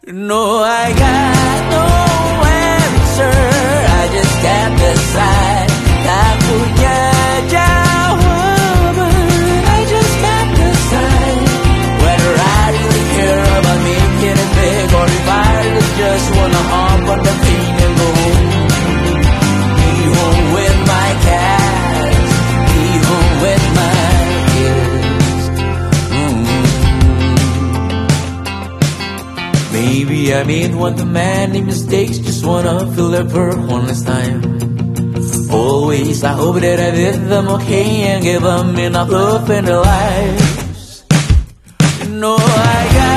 No, I got no answer. I just can't decide. Tak punya jawaban. I just can't decide whether I really care about making it big, or if I really just wanna hop on the plane and go home. Be home with my cats. Be home with my kids. Maybe I made one too many mistakes. Just wanna feel their perk one last time. Always, I hope that I did them okay and give them enough love in their lives. No, I got